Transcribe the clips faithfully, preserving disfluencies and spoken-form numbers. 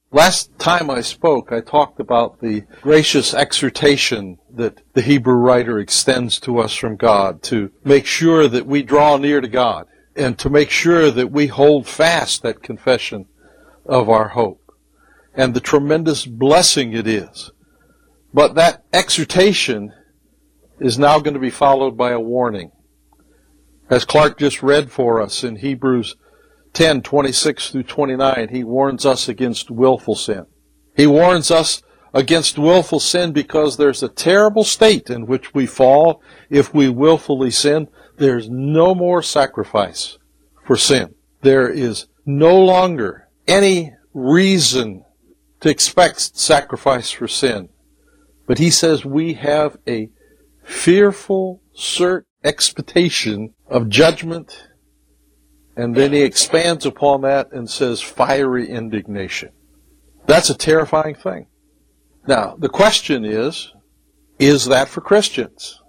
Last time I spoke, I talked about the gracious exhortation that the Hebrew writer extends to us from God to make sure that we draw near to God and to make sure that we hold fast that confession of our hope and the tremendous blessing it is. But that exhortation is now going to be followed by a warning. As Clark just read for us in Hebrews ten, twenty-six through twenty-nine, he warns us against willful sin. He warns us against willful sin because there's a terrible state in which we fall if we willfully sin. There's no more sacrifice for sin. There is no longer any reason to expect sacrifice for sin. But he says we have a fearful, certain expectation of judgment. And then he expands upon that and says fiery indignation. That's a terrifying thing. Now, the question is, is that for Christians?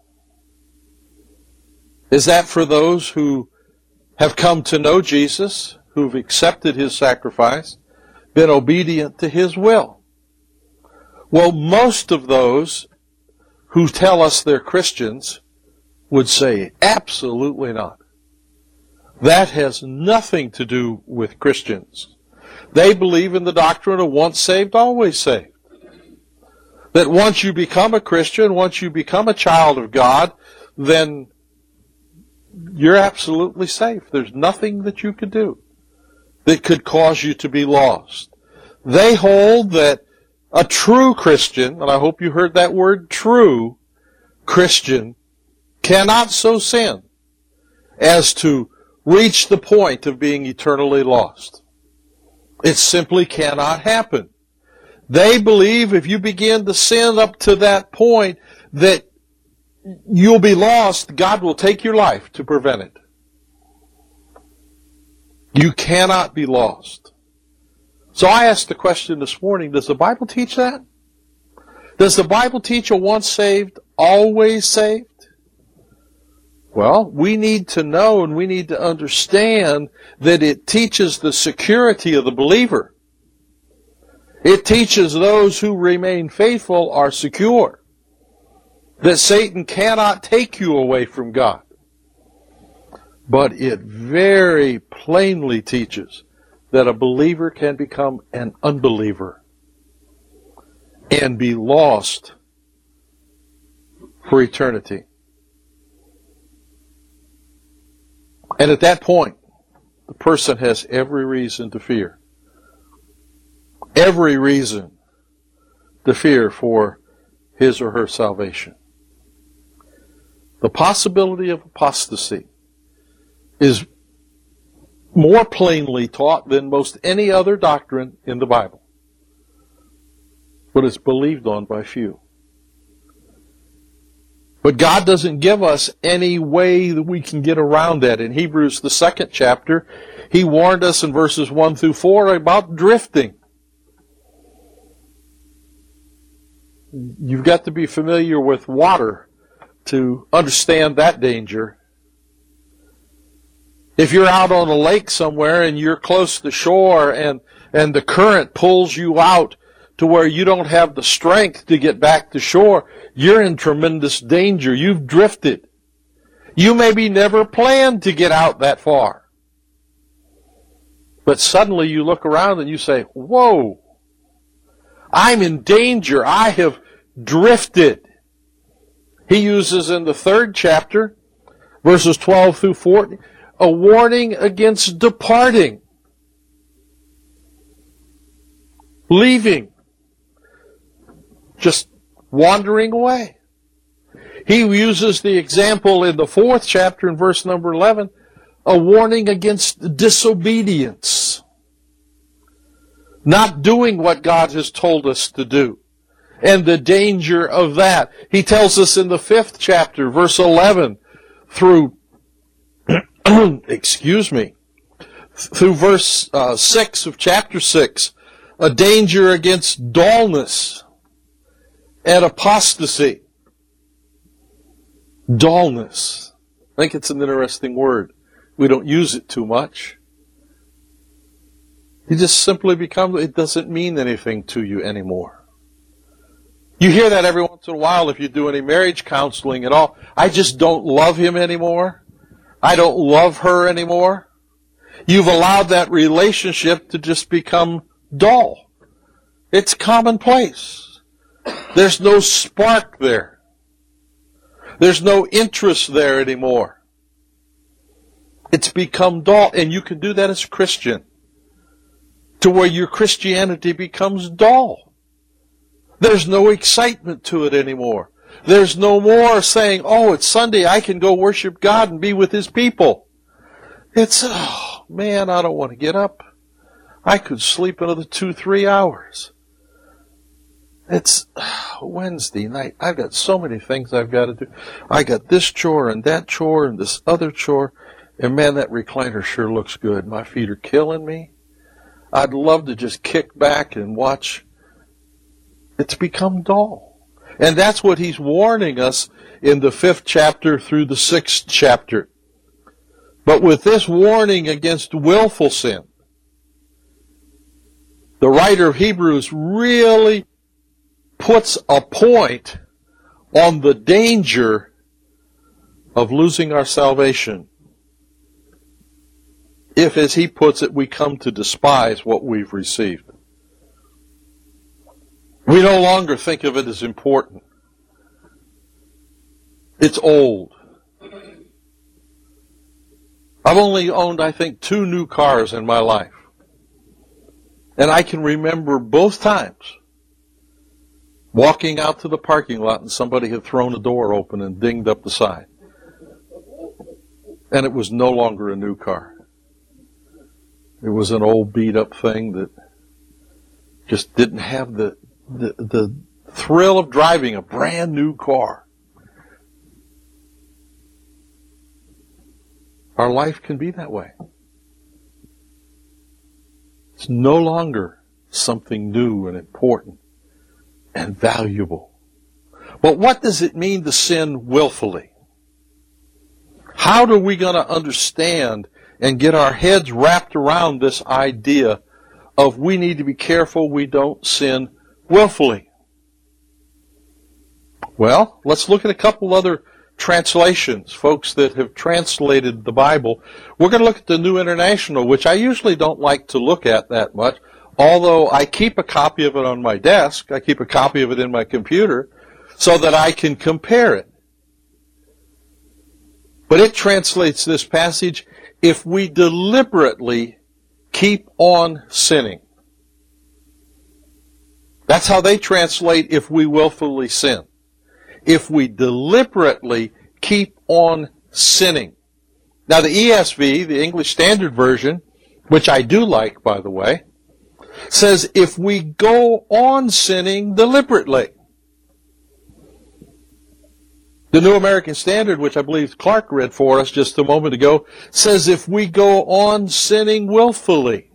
Is that for those who have come to know Jesus, who've accepted his sacrifice, been obedient to his will? Well, most of those who tell us they're Christians would say absolutely not. That has nothing to do with Christians. They believe in the doctrine of once saved, always saved. That once you become a Christian, once you become a child of God, then you're absolutely safe. There's nothing that you could do that could cause you to be lost. They hold that a true Christian, and I hope you heard that word, true Christian, cannot so sin as to reach the point of being eternally lost. It simply cannot happen. They believe if you begin to sin up to that point that you'll be lost, God will take your life to prevent it. You cannot be lost. So I asked the question this morning, does the Bible teach that? Does the Bible teach a once saved, always saved? Well, we need to know and we need to understand that it teaches the security of the believer. It teaches those who remain faithful are secure. That Satan cannot take you away from God. But it very plainly teaches that a believer can become an unbeliever and be lost for eternity. And at that point, the person has every reason to fear. Every reason to fear for his or her salvation. The possibility of apostasy is more plainly taught than most any other doctrine in the Bible. But it's believed on by few. But God doesn't give us any way that we can get around that. In Hebrews, the second chapter, He warned us in verses one through four about drifting. You've got to be familiar with water to understand that danger. If you're out on a lake somewhere and you're close to shore and, and the current pulls you out to where you don't have the strength to get back to shore, you're in tremendous danger. You've drifted. You maybe never planned to get out that far. But suddenly you look around and you say, whoa, I'm in danger. I have drifted. He uses in the third chapter, verses twelve through fourteen, a warning against departing, leaving, just wandering away. He uses the example in the fourth chapter in verse number eleven, a warning against disobedience. Not doing what God has told us to do. And the danger of that. He tells us in the fifth chapter, verse eleven, through, excuse me, through verse uh, six of chapter six, a danger against dullness and apostasy. Dullness. I think it's an interesting word. We don't use it too much. You just simply become, it doesn't mean anything to you anymore. You hear that every once in a while if you do any marriage counseling at all. I just don't love him anymore. I don't love her anymore. You've allowed that relationship to just become dull. It's commonplace. There's no spark there. There's no interest there anymore. It's become dull, and you can do that as a Christian, to where your Christianity becomes dull. There's no excitement to it anymore. There's no more saying, oh, it's Sunday, I can go worship God and be with His people. It's, oh, man, I don't want to get up. I could sleep another two, three hours. It's oh, Wednesday night. I've got so many things I've got to do. I got this chore and that chore and this other chore. And man, that recliner sure looks good. My feet are killing me. I'd love to just kick back and watch. It's become dull. And that's what he's warning us in the fifth chapter through the sixth chapter. But with this warning against willful sin, the writer of Hebrews really puts a point on the danger of losing our salvation if, as he puts it, we come to despise what we've received. We no longer think of it as important. It's old. I've only owned, I think, two new cars in my life. And I can remember both times walking out to the parking lot and somebody had thrown a door open and dinged up the side. And it was no longer a new car. It was an old beat-up thing that just didn't have the, the, the thrill of driving a brand new car. Our life can be that way. It's no longer something new and important and valuable. But what does it mean to sin willfully? How are we going to understand and get our heads wrapped around this idea of we need to be careful we don't sin willfully? Well, let's look at a couple other translations, folks that have translated the Bible. We're going to look at the New International, which I usually don't like to look at that much, although I keep a copy of it on my desk. I keep a copy of it in my computer so that I can compare it. But it translates this passage, if we deliberately keep on sinning. That's how they translate if we willfully sin. If we deliberately keep on sinning. Now the E S V, the English Standard Version, which I do like, by the way, says if we go on sinning deliberately. The New American Standard, which I believe Clark read for us just a moment ago, says if we go on sinning willfully.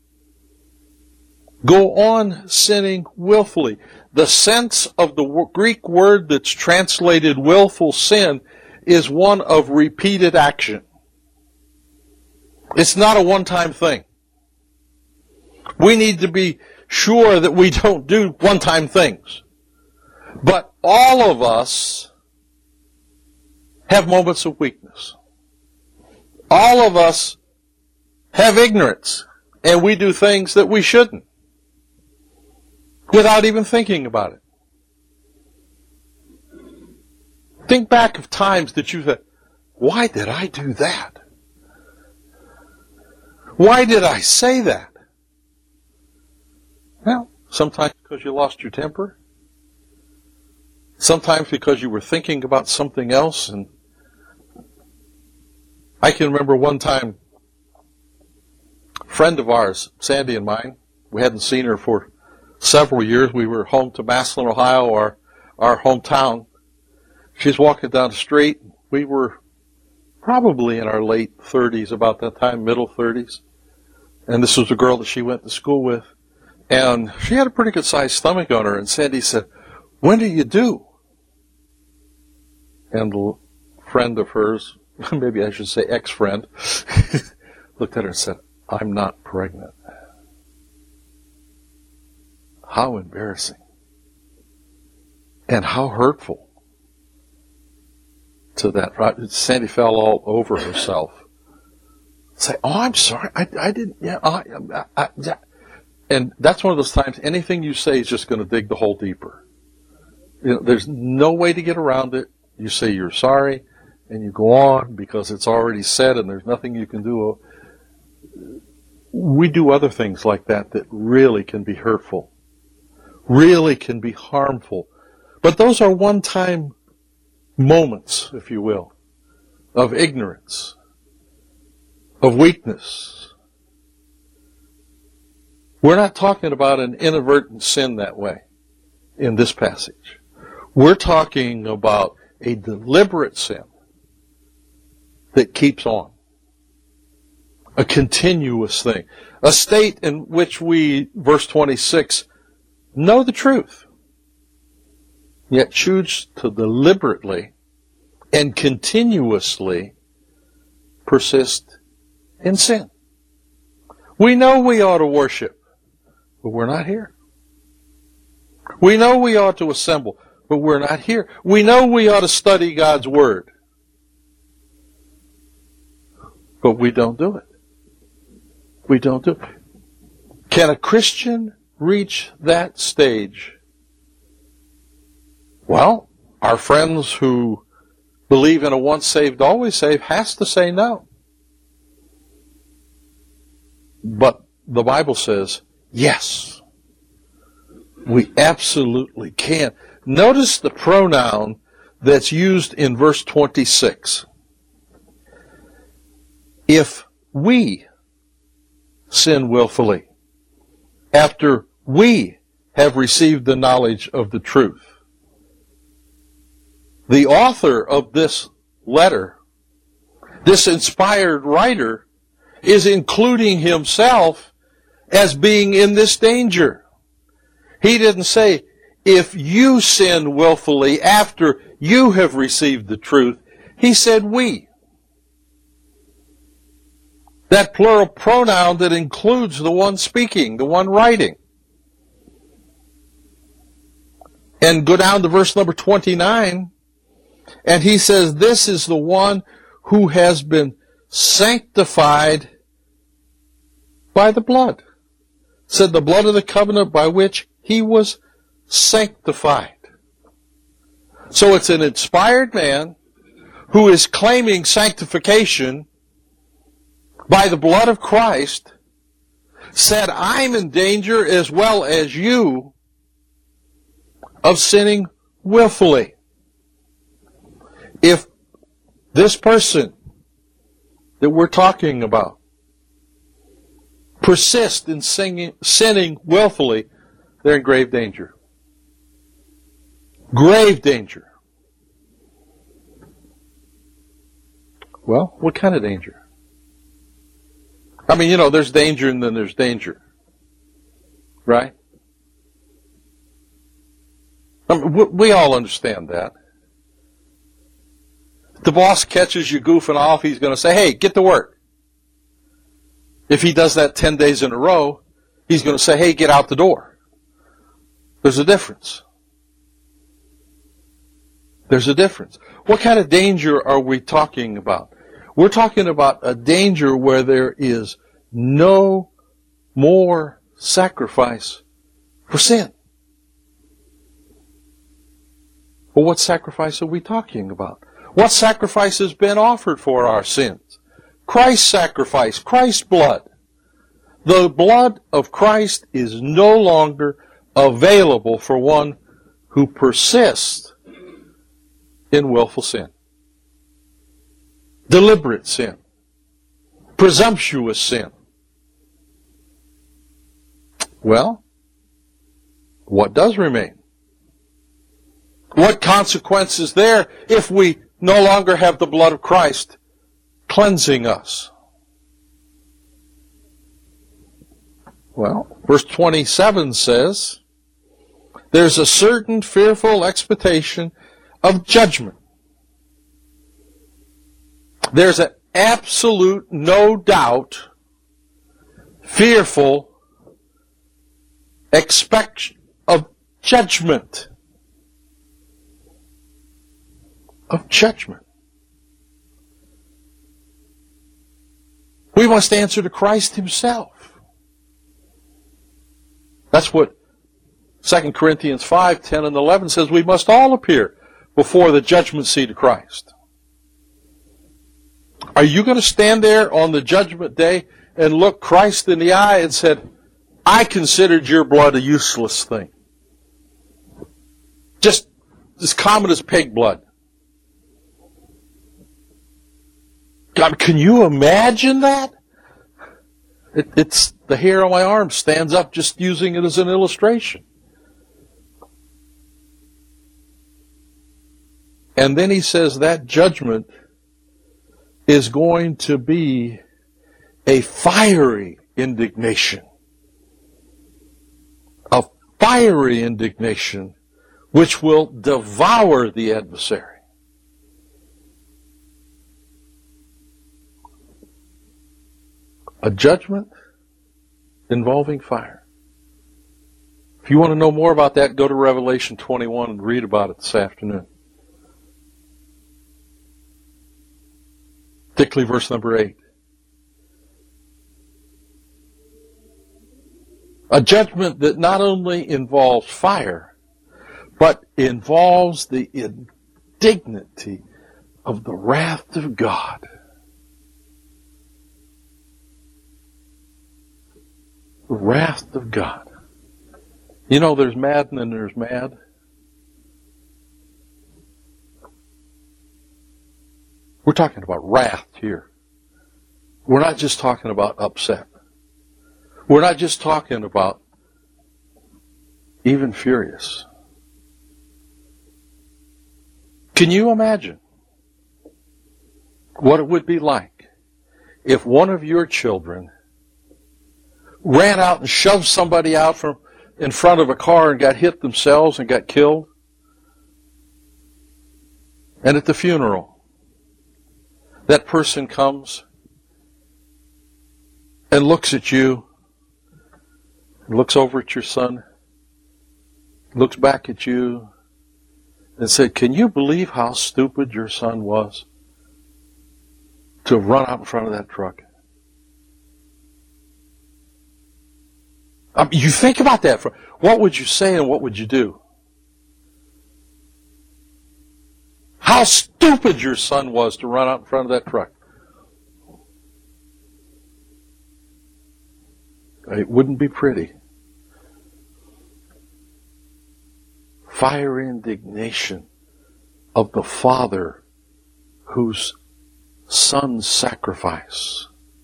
Go on sinning willfully. The sense of the Greek word that's translated willful sin is one of repeated action. It's not a one-time thing. We need to be sure that we don't do one-time things. But all of us have moments of weakness. All of us have ignorance, and we do things that we shouldn't, without even thinking about it. Think back of times that you said, why did I do that? Why did I say that? Well, sometimes because you lost your temper. Sometimes because you were thinking about something else. And I can remember one time, a friend of ours, Sandy and mine, we hadn't seen her for several years. We were home to Massillon, Ohio, our, our hometown. She's walking down the street. We were probably in our late thirties, about that time, middle thirties. And this was a girl that she went to school with. And she had a pretty good sized stomach on her. And Sandy said, when do you do? And a friend of hers, maybe I should say ex-friend, looked at her and said, I'm not pregnant. how embarrassing and how hurtful to that. Right? Sandy fell all over herself. Say, oh, I'm sorry. I, I didn't. Yeah, I, I, I, yeah. And that's one of those times, anything you say is just going to dig the hole deeper. You know, there's no way to get around it. You say you're sorry, and you go on because it's already said and there's nothing you can do. We do other things like that that really can be hurtful, really can be harmful. But those are one-time moments, if you will, of ignorance, of weakness. We're not talking about an inadvertent sin that way in this passage. We're talking about a deliberate sin that keeps on. A continuous thing. A state in which we, verse twenty-six, know the truth, yet choose to deliberately and continuously persist in sin. We know we ought to worship, but we're not here. We know we ought to assemble, but we're not here. We know we ought to study God's Word, but we don't do it. We don't do it. Can a Christian reach that stage? Well, our friends who believe in a once saved, always saved has to say no. But the Bible says, yes, we absolutely can. Notice the pronoun that's used in verse twenty-six. If we sin willfully, after we have received the knowledge of the truth. The author of this letter, this inspired writer, is including himself as being in this danger. He didn't say, if you sin willfully after you have received the truth. He said we. That plural pronoun that includes the one speaking, the one writing. And go down to verse number twenty-nine, and he says, this is the one who has been sanctified by the blood. Said the blood of the covenant by which he was sanctified. So it's an inspired man who is claiming sanctification by the blood of Christ, said, I'm in danger as well as you of sinning willfully. If this person that we're talking about persist in singing, sinning willfully, they're in grave danger. Grave danger. Well, what kind of danger? I mean, you know, there's danger and then there's danger. Right? I mean, we all understand that. If the boss catches you goofing off, he's going to say, hey, get to work. If he does that ten days in a row, he's going to say, hey, get out the door. There's a difference. There's a difference. What kind of danger are we talking about? We're talking about a danger where there is no more sacrifice for sin. Well, what sacrifice are we talking about? What sacrifice has been offered for our sins? Christ's sacrifice, Christ's blood. The blood of Christ is no longer available for one who persists in willful sin. Deliberate sin. Presumptuous sin. Well, what does remain? What consequence is there if we no longer have the blood of Christ cleansing us? Well, verse twenty-seven says, there's a certain fearful expectation of judgment. There's an absolute, no doubt, fearful expect, judgment. Of judgment. We must answer to Christ Himself. That's what Second Corinthians five, ten, and eleven says. We must all appear before the judgment seat of Christ. Are you going to stand there on the judgment day and look Christ in the eye and said, I considered your blood a useless thing? Just as common as pig blood. God, can you imagine that? It, it's the hair on my arm stands up just using it as an illustration. And then he says that judgment is going to be a fiery indignation. A fiery indignation which will devour the adversary. A judgment involving fire. If you want to know more about that, go to Revelation twenty-one and read about it this afternoon. Particularly verse number eight. A judgment that not only involves fire, but involves the indignity of the wrath of God. The wrath of God. You know, there's mad and then there's mad. We're talking about wrath here. We're not just talking about upset. We're not just talking about even furious. Can you imagine what it would be like if one of your children ran out and shoved somebody out from in front of a car and got hit themselves and got killed? And at the funeral, that person comes and looks at you, looks over at your son, looks back at you, and said, can you believe how stupid your son was to have run out in front of that truck? I mean, you think about that. For, what would you say and what would you do? How stupid your son was to run out in front of that truck. It wouldn't be pretty. Fiery indignation of the father whose son's sacrifice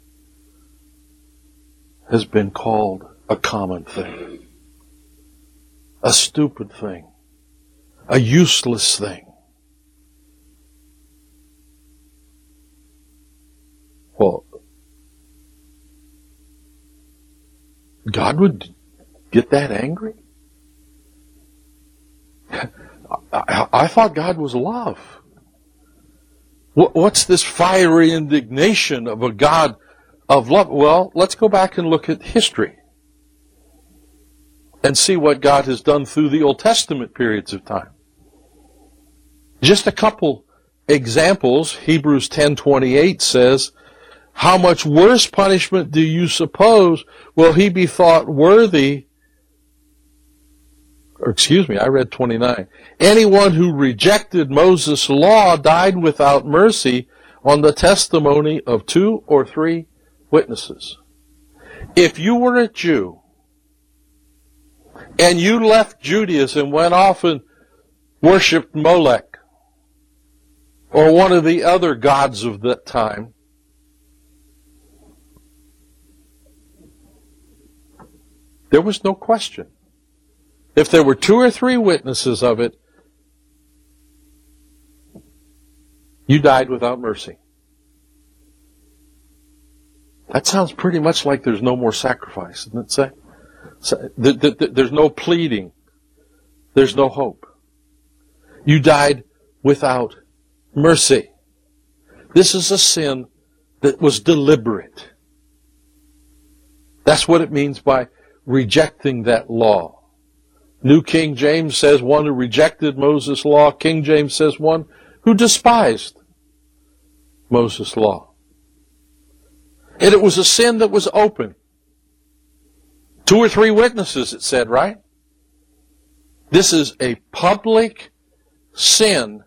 has been called a common thing, a stupid thing, a useless thing. Well, God would get that angry? I, I thought God was love. What's this fiery indignation of a God of love? Well, let's go back and look at history and see what God has done through the Old Testament periods of time. Just a couple examples. Hebrews ten twenty-eight says, how much worse punishment do you suppose will he be thought worthy? Or excuse me, I read twenty-nine. Anyone who rejected Moses' law died without mercy on the testimony of two or three witnesses. If you were a Jew and you left Judaism and went off and worshipped Molech or one of the other gods of that time, there was no question. If there were two or three witnesses of it, you died without mercy. That sounds pretty much like there's no more sacrifice, doesn't it say? So, th- th- th- there's no pleading. There's no hope. You died without mercy. This is a sin that was deliberate. That's what it means by rejecting that law. New King James says one who rejected Moses' law. King James says one who despised Moses' law. And it was a sin that was open. Two or three witnesses, it said, right? This is a public sin.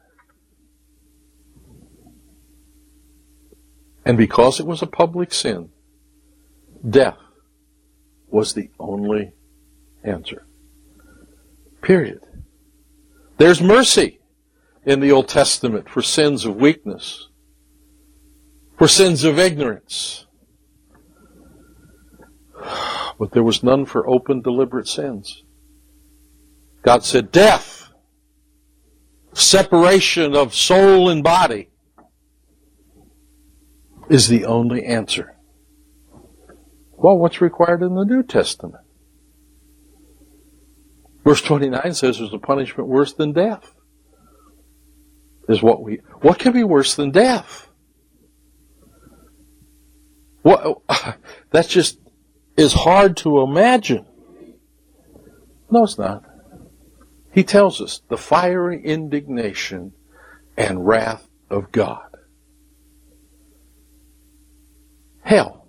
And because it was a public sin, death was the only answer. Period. There's mercy in the Old Testament for sins of weakness, for sins of ignorance. But there was none for open, deliberate sins. God said, death, separation of soul and body, is the only answer. Well, what's required in the New Testament? Verse twenty-nine says there's a punishment worse than death. Is what we what can be worse than death? What that just is hard to imagine. No, it's not. He tells us the fiery indignation and wrath of God. Hell.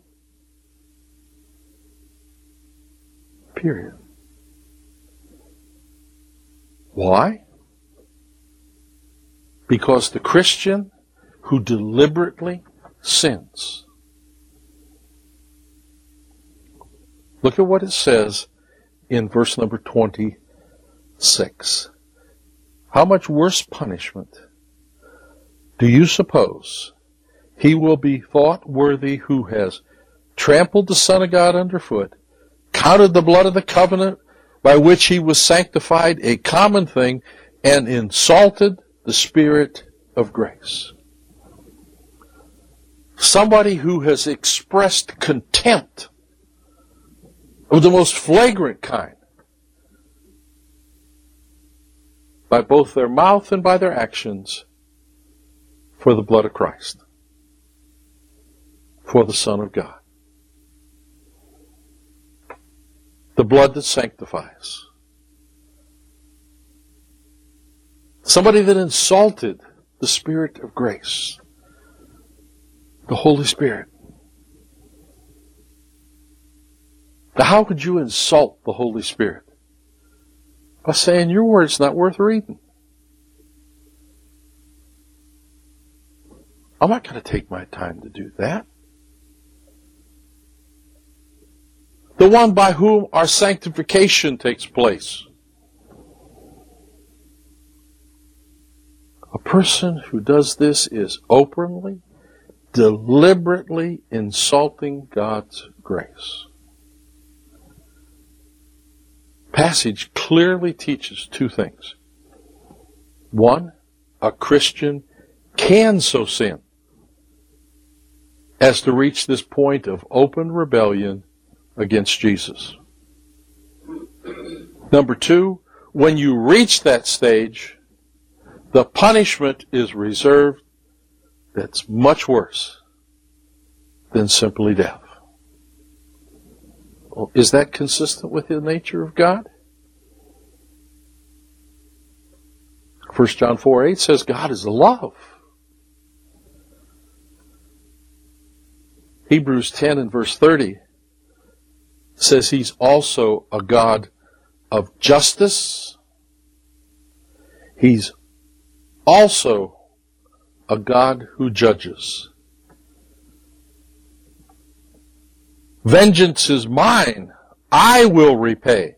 Period. Why? Because the Christian who deliberately sins. Look at what it says in verse number twenty-six. How much worse punishment do you suppose he will be thought worthy who has trampled the Son of God underfoot, counted the blood of the covenant by which he was sanctified a common thing, and insulted the Spirit of grace? Somebody who has expressed contempt of the most flagrant kind by both their mouth and by their actions for the blood of Christ, for the Son of God. The blood that sanctifies. Somebody that insulted the Spirit of grace, the Holy Spirit. Now, how could you insult the Holy Spirit? By saying your word's not worth reading. I'm not going to take my time to do that. The one by whom our sanctification takes place. A person who does this is openly, deliberately insulting God's grace. Passage clearly teaches two things. One, a Christian can so sin as to reach this point of open rebellion against Jesus. Number two, when you reach that stage, the punishment is reserved that's much worse than simply death. Well, is that consistent with the nature of God? First John four eight says God is love. Hebrews ten and verse thirty says He's also a God of justice. He's also a God who judges. Vengeance is mine, I will repay.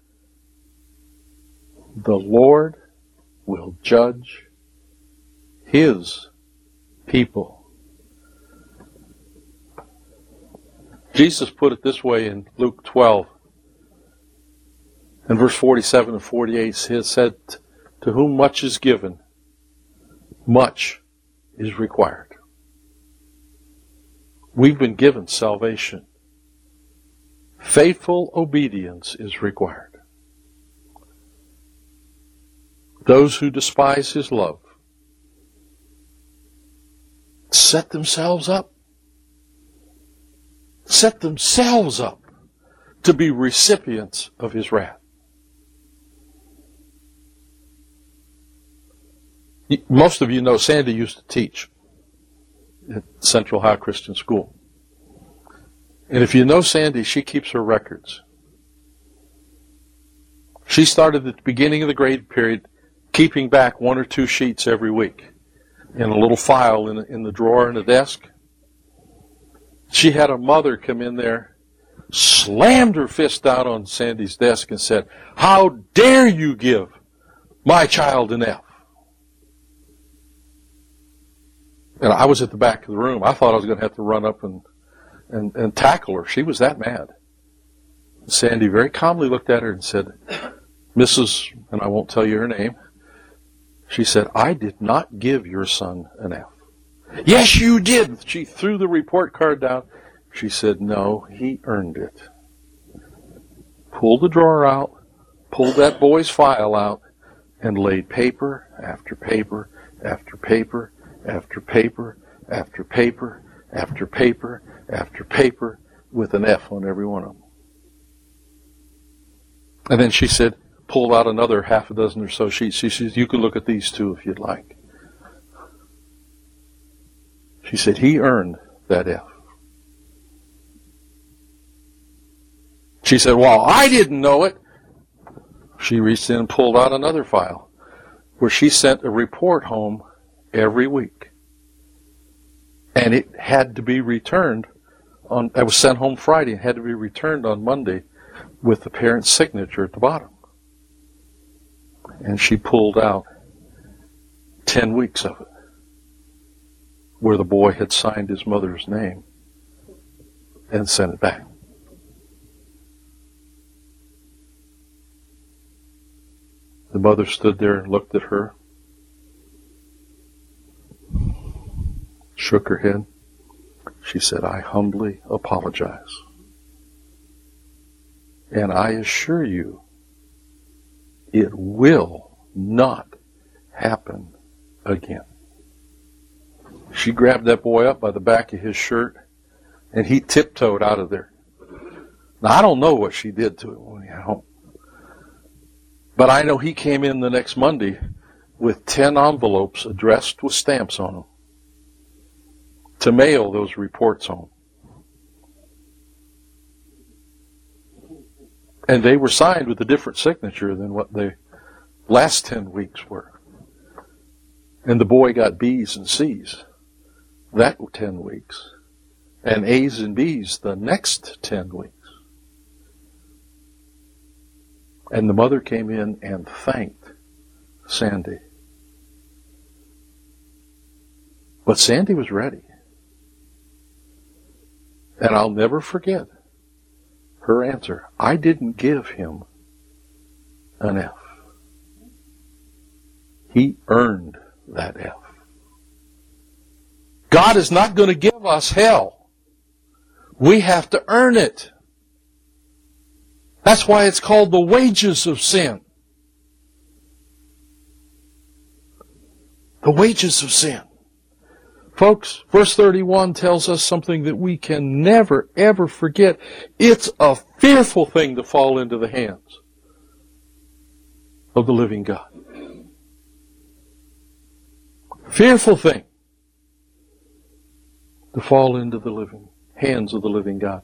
The Lord will judge His people. Jesus put it this way in Luke twelve. In verse forty-seven and forty-eight, He said, to whom much is given, much is required. We've been given salvation. Faithful obedience is required. Those who despise His love set themselves up. Set themselves up to be recipients of His wrath. Most of you know Sandy used to teach at Central High Christian School. And if you know Sandy, she keeps her records. She started at the beginning of the grade period keeping back one or two sheets every week in a little file in, in the drawer in the desk. She had a mother come in there, slammed her fist down on Sandy's desk and said, "How dare you give my child an F?" And I was at the back of the room. I thought I was going to have to run up and, and, and tackle her. She was that mad. Sandy very calmly looked at her and said, "Missus," and I won't tell you her name, she said, "I did not give your son an F." "Yes, you did." She threw the report card down. She said, "No, he earned it." Pulled the drawer out, pulled that boy's file out, and laid paper after paper after paper after paper after paper after paper after paper with an F on every one of them. And then she said, pulled out another half a dozen or so sheets. She says, "You can look at these too if you'd like." She said, "He earned that F." She said, "Well, I didn't know it." She reached in and pulled out another file where she sent a report home every week. And it had to be returned on, it was sent home Friday and had to be returned on Monday with the parent's signature at the bottom. And she pulled out ten weeks of it where the boy had signed his mother's name and sent it back. The mother stood there and looked at her, shook her head. She said, "I humbly apologize. And I assure you, it will not happen again." She grabbed that boy up by the back of his shirt, and he tiptoed out of there. Now, I don't know what she did to him when he got home. But I know he came in the next Monday with ten envelopes addressed with stamps on them to mail those reports home. And they were signed with a different signature than what the last ten weeks were. And the boy got B's and C's that ten weeks, and A's and B's the next ten weeks. And the mother came in and thanked Sandy. But Sandy was ready. And I'll never forget her answer. "I didn't give him an F. He earned that F." God is not going to give us hell. We have to earn it. That's why it's called the wages of sin. The wages of sin. Folks, verse thirty-one tells us something that we can never, ever forget. It's a fearful thing to fall into the hands of the living God. Fearful thing to fall into the living hands of the living God.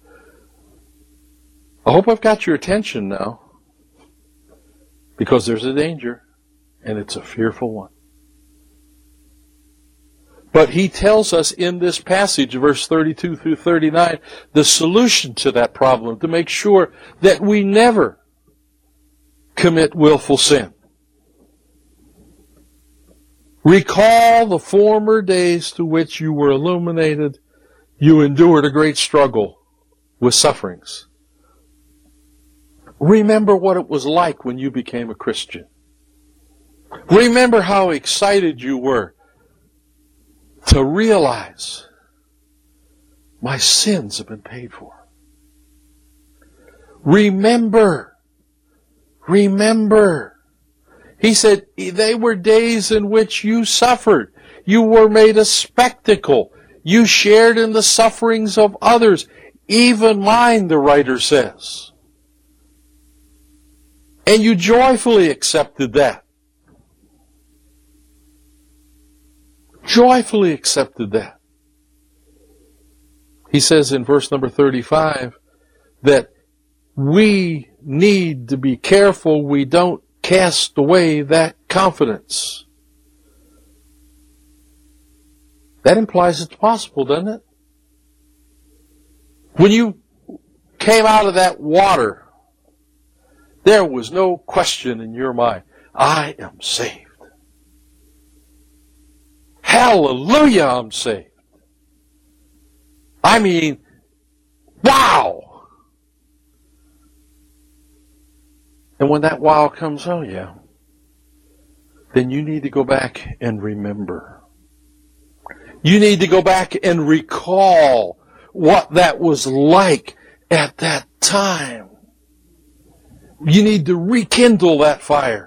I hope I've got your attention now, because there's a danger, and it's a fearful one. But he tells us in this passage, verse thirty-two through thirty-nine, the solution to that problem, to make sure that we never commit willful sin. "Recall the former days to which you were illuminated. You endured a great struggle with sufferings." Remember what it was like when you became a Christian. Remember how excited you were to realize my sins have been paid for. Remember, remember. He said they were days in which you suffered. You were made a spectacle. You shared in the sufferings of others, even mine, the writer says. And you joyfully accepted that. joyfully accepted that. He says in verse number thirty-five that we need to be careful we don't cast away that confidence. That implies it's possible, doesn't it? When you came out of that water, there was no question in your mind, I am saved. Hallelujah, I'm saved. I mean, wow. And when that wow comes, oh yeah, then you need to go back and remember. You need to go back and recall what that was like at that time. You need to rekindle that fire.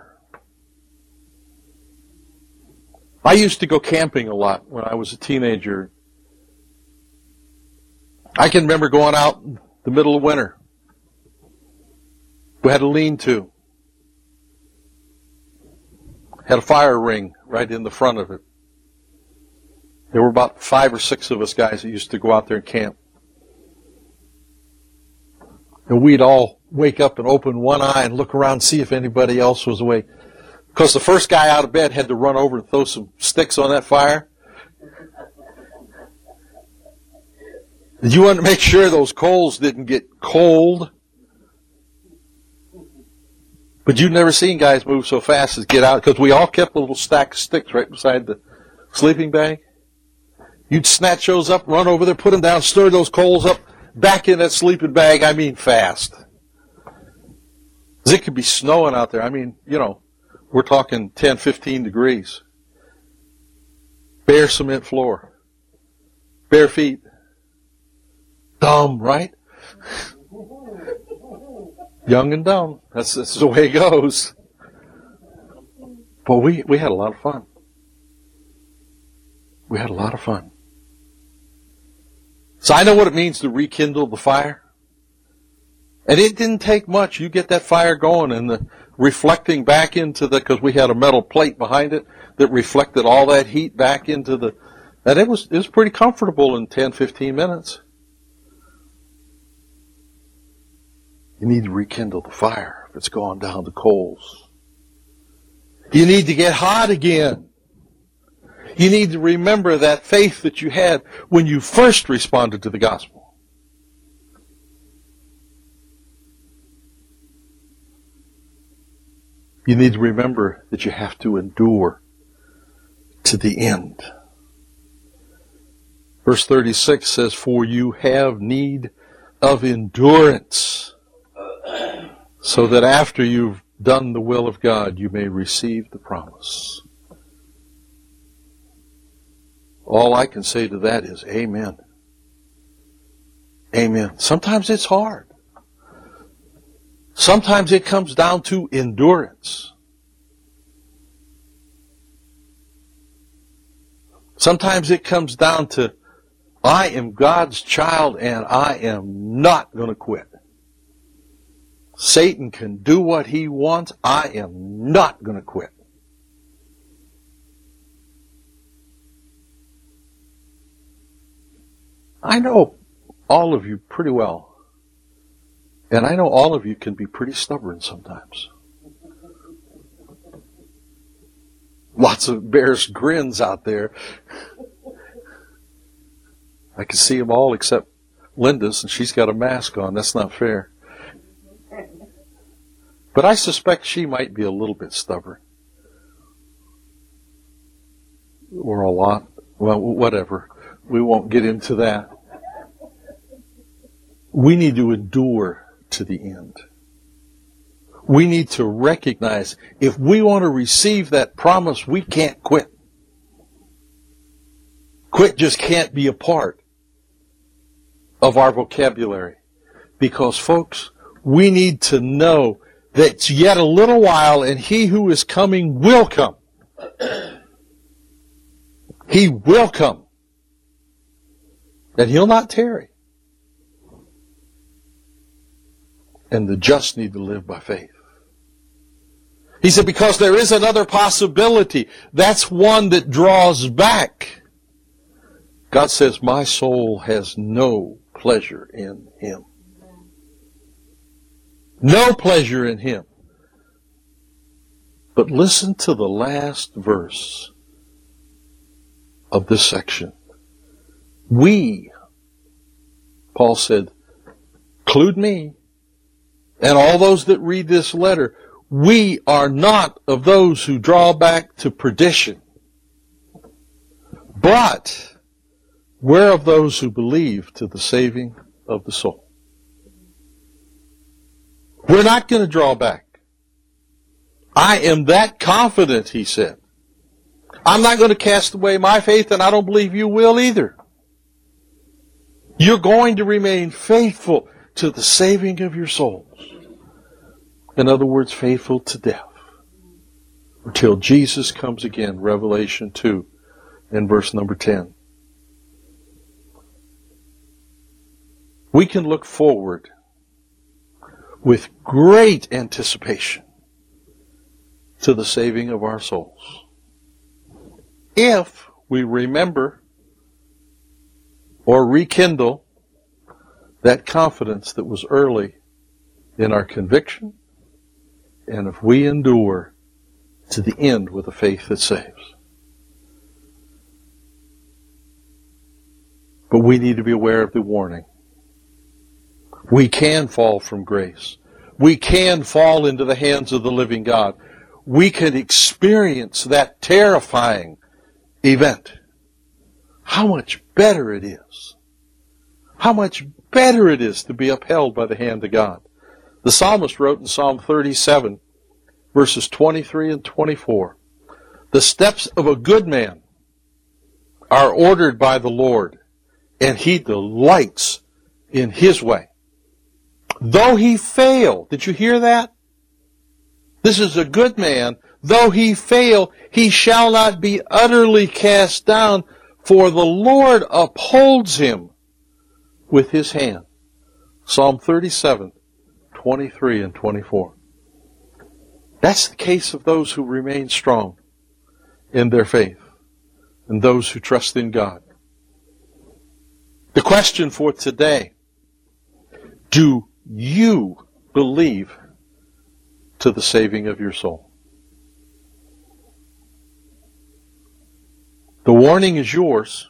I used to go camping a lot when I was a teenager. I can remember going out in the middle of winter. We had a lean-to. Had a fire ring right in the front of it. There were about five or six of us guys that used to go out there and camp. And we'd all wake up and open one eye and look around and see if anybody else was awake. Because the first guy out of bed had to run over and throw some sticks on that fire. You wanted to make sure those coals didn't get cold. But you've never seen guys move so fast as get out, because we all kept a little stack of sticks right beside the sleeping bag. You'd snatch those up, run over there, put them down, stir those coals up, back in that sleeping bag, I mean fast. Because it could be snowing out there. I mean, you know, we're talking ten, fifteen degrees. Bare cement floor. Bare feet. Dumb, right? Young and dumb. That's, that's the way it goes. But we, we had a lot of fun. We had a lot of fun. So I know what it means to rekindle the fire. And it didn't take much. You get that fire going and the reflecting back into the, because we had a metal plate behind it that reflected all that heat back into the, and it was, it was pretty comfortable in ten, fifteen minutes. You need to rekindle the fire if it's gone down to coals. You need to get hot again. You need to remember that faith that you had when you first responded to the gospel. You need to remember that you have to endure to the end. Verse thirty-six says, for you have need of endurance, so that after you've done the will of God, you may receive the promise. All I can say to that is amen. Amen. Sometimes it's hard. Sometimes it comes down to endurance. Sometimes it comes down to, I am God's child and I am not going to quit. Satan can do what he wants. I am not going to quit. I know all of you pretty well. And I know all of you can be pretty stubborn sometimes. Lots of bear's grins out there. I can see them all except Linda's, and she's got a mask on. That's not fair. But I suspect she might be a little bit stubborn. Or a lot. Well, whatever. We won't get into that. We need to endure to the end. We need to recognize if we want to receive that promise, we can't quit. Quit just can't be a part of our vocabulary. Because, folks, we need to know that it's yet a little while and he who is coming will come. He will come. And he'll not tarry. And the just need to live by faith. He said, because there is another possibility. That's one that draws back. God says, my soul has no pleasure in him. No pleasure in him. But listen to the last verse of this section. We, Paul said, include me, and all those that read this letter, we are not of those who draw back to perdition, but we're of those who believe to the saving of the soul. We're not going to draw back. I am that confident, he said. I'm not going to cast away my faith, and I don't believe you will either. You're going to remain faithful to the saving of your souls. In other words, faithful to death. Until Jesus comes again, Revelation two and verse number ten. We can look forward with great anticipation to the saving of our souls, if we remember or rekindle that confidence that was early in our conviction, and if we endure to the end with a faith that saves. But we need to be aware of the warning. We can fall from grace. We can fall into the hands of the living God. We can experience that terrifying event. How much better it is. How much better it is to be upheld by the hand of God. The psalmist wrote in Psalm thirty-seven, verses twenty-three and twenty-four, the steps of a good man are ordered by the Lord, and he delights in his way. Though he fail, did you hear that? This is a good man. Though he fail, he shall not be utterly cast down, for the Lord upholds him with his hand. Psalm thirty-seven, twenty-three and twenty-four. That's the case of those who remain strong in their faith and those who trust in God. The question for today, do you believe to the saving of your soul? The warning is yours.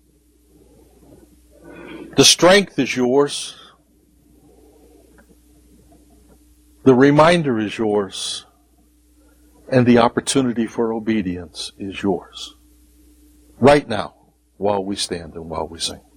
The strength is yours. The reminder is yours. And the opportunity for obedience is yours. Right now, while we stand and while we sing.